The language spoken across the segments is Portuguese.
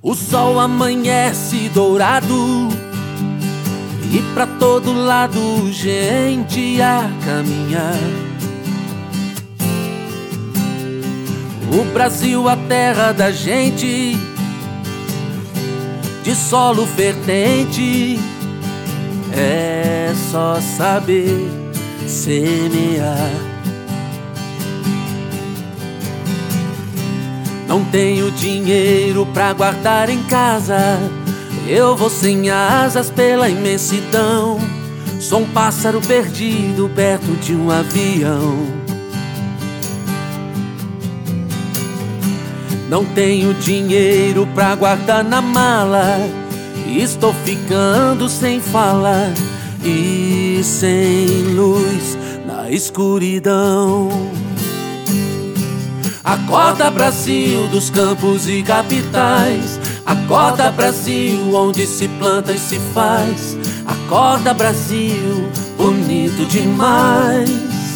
O sol amanhece dourado e pra todo lado gente a caminhar. O Brasil, a terra da gente, de solo vertente, é só saber semear. Não tenho dinheiro pra guardar em casa, eu vou sem asas pela imensidão. Sou um pássaro perdido perto de um avião. Não tenho dinheiro pra guardar na mala, estou ficando sem fala e sem luz na escuridão. Acorda, Brasil dos campos e capitais. Acorda, Brasil, onde se planta e se faz. Acorda, Brasil, bonito demais.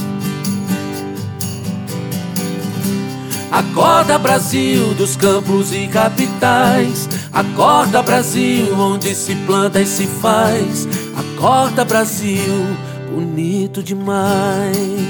Acorda, Brasil dos campos e capitais. Acorda, Brasil, onde se planta e se faz. Acorda, Brasil, bonito demais.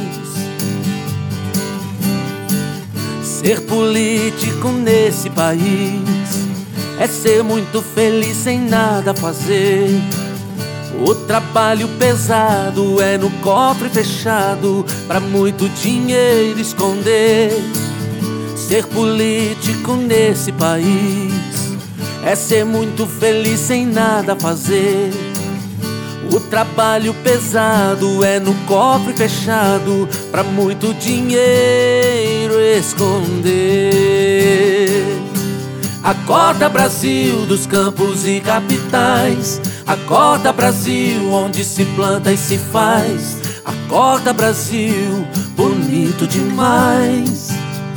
Ser político nesse país é ser muito feliz sem nada fazer. O trabalho pesado é no cofre fechado pra muito dinheiro esconder. Ser político nesse país é ser muito feliz sem nada fazer. O trabalho pesado é no cofre fechado pra muito dinheiro esconder. Acorda, Brasil dos campos e capitais. Acorda, Brasil, onde se planta e se faz. Acorda, Brasil, bonito demais.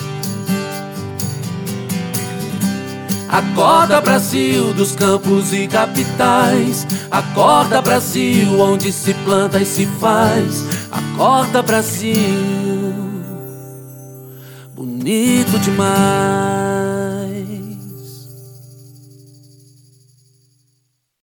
Acorda, Brasil dos campos e capitais. Acorda, Brasil, onde se planta e se faz. Acorda, Brasil, bonito demais.